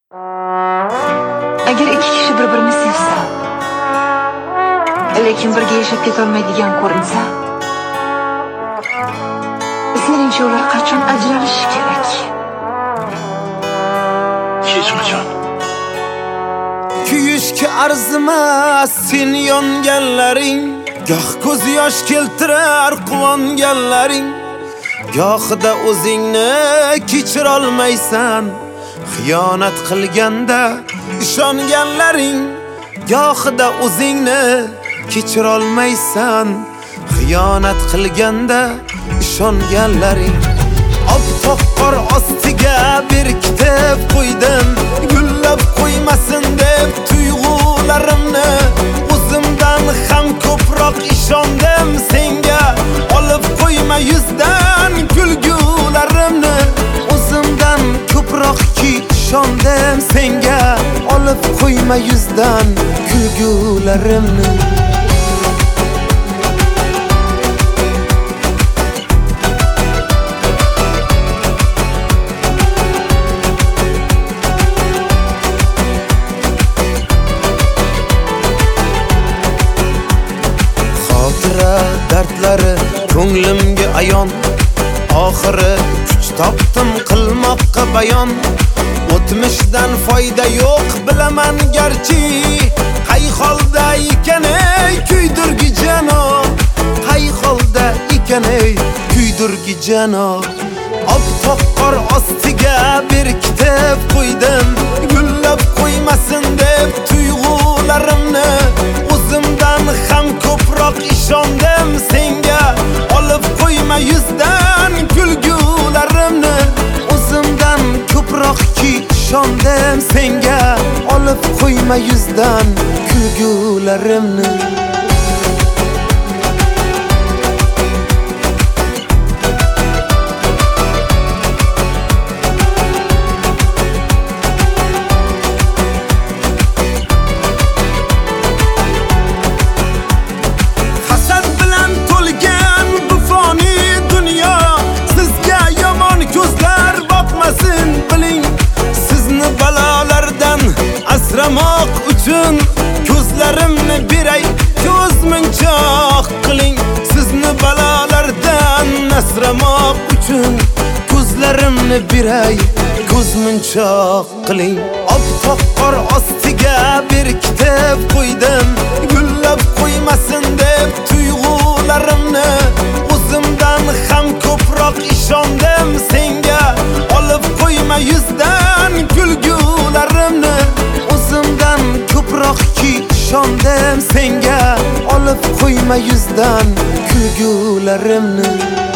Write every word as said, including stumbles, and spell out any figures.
Agar ikki kishi bir-birini sevsa, lekin birga yashab ketolmaydigan ko'rinsa, seningcha ular qachon ajralishi kerak? Hech qachon. Kuyishga arzimas sen yonganlaring, goh ko'z yosh keltirar quvonganlaring, gohida o'zingni kechira olmaysan, xiyonat qilganda ishonganlaring, gohida o'zingni kechira olmaysan, xiyonat qilganda ishonganlaring. Oppoq qor ostiga berkitib qo'ydim, gullab qo'ymasin deb tuyg'ularimni, o'zimdan ham ko'proq ishondim senga, olib qo'yma yuzdan kulgularimni, o'zimdan ko'proqki ishondim senga, olib qo'yma yuzdan kulgularimni. Dardlari ko'nglimga ayon, oxiri kuch topdim qilmoqqa bayon. O'tmishdan foyda yo'q bilaman garchi, qay holda ekan ey kuydirgi jano, qay holda ekan ey kuydirgi jano. Oppoq qor ostiga berkitib qo'ydim, gullab qo'ymasin deb tuyg'ularimni, o'zimdan ham ko'proq ishondim senga, olib qo'yma yuzdan kulgularimni, o'zimdan ko'proqki ishondim senga, olib qo'yma yuzdan kulgularimni. Asramoq uchun ko'zlarimni beray, ko'zmunchoq qiling. Sizni balolardan asramoq uchun ko'zlarimni beray, ko'zmunchoq qiling. Oppoq qor ostiga berkitib qo'ydim, gullab qo'ymasin deb tuyg'ularimni, o'zimdan ham ko'proq ishondim senga, olib qo'yma yuzdan kulgularimni, o'zimdan ko'proqki ishondim senga, olib qo'yma yuzdan kulgularimni.